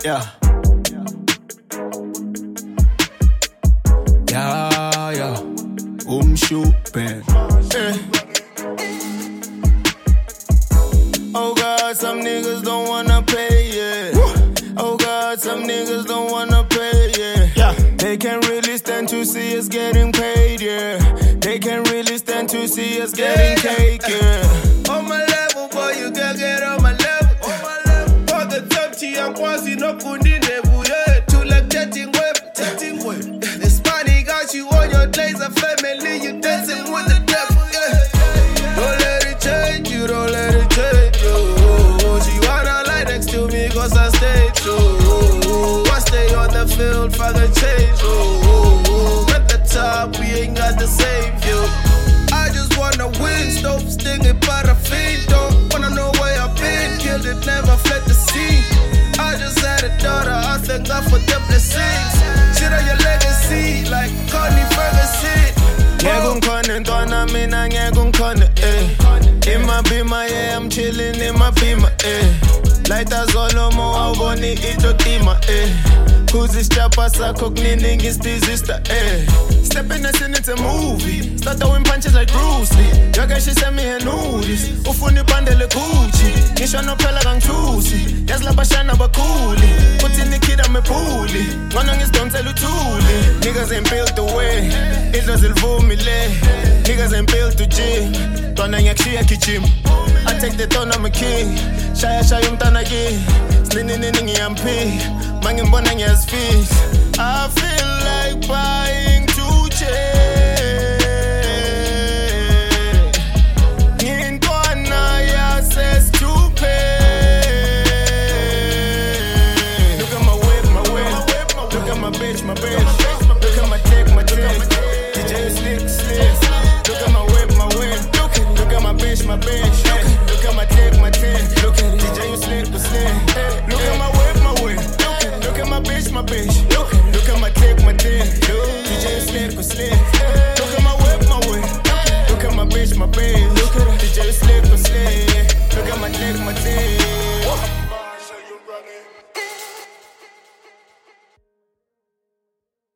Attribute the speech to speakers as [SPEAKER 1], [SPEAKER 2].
[SPEAKER 1] Yeah. Yeah. Umshubhe. Oh God, some niggas don't wanna pay, yeah. Oh God, some niggas don't wanna pay, yeah. They can't really stand to see us getting paid, yeah. They can't really stand to see us getting cake, yeah.
[SPEAKER 2] On my level, boy, you can get on my level. For the top T, I'm quasi no kundi nebu, yeah. To like chatting web. This money got you on your laser family, you dancing with the devil, yeah. Don't let it change you, don't let it change you. She wanna lie next to me cause I stay true. I stay on the field for the change, at the top, we ain't got the same view. I just wanna win, stop stinging paraffin. Don't wanna know where I've been, killed it, never fled the scene. I just had a daughter, I thank God for the blessings. Shit on your legacy, like Connie Ferguson.
[SPEAKER 1] Ngekukhona ntwana mina ngekukhona In my beamer, yeah, I'm chillin' in my beamer, Light as all mo awuboni itotima, Kuzi sichapa sakho kunini ngisizista, Stepping us in, it's a movie. Start throwing punches like Bruce Lee. Yoga, she sent me a notice. Ufuni pandele Gucci. Ngisho no phela kangithusi. Yazi labashana bakhuli. Put in the kid I'm a bully. Ngwana ngisidonsela uthuli. Niggas ain't built the way. Idlo zilivumile. Niggas ain't built to gym. Twana ngiyakushiya gijima. I take the throne, I'm a king. Shaya umntana ki. Slinini ngiyampi. Mangimbona ngiyazifihla. I feel like buying 2 chairs.